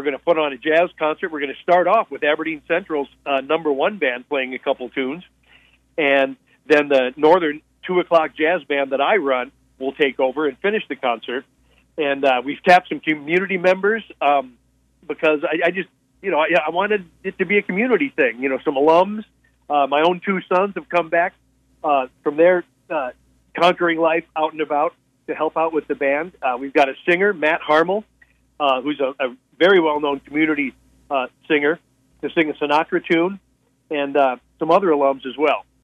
we're going to put on a jazz concert. We're going to start off with Aberdeen Central's number one band playing a couple tunes, and then the Northern 2 o'clock jazz band that I run will take over and finish the concert. And we've tapped some community members because I just, I wanted it to be a community thing. Some alums. My own 2 sons have come back from their conquering life out and about to help out with the band. We've got a singer, Matt Harmel, who's a very well-known community singer, to sing a Sinatra tune, and some other alums as well.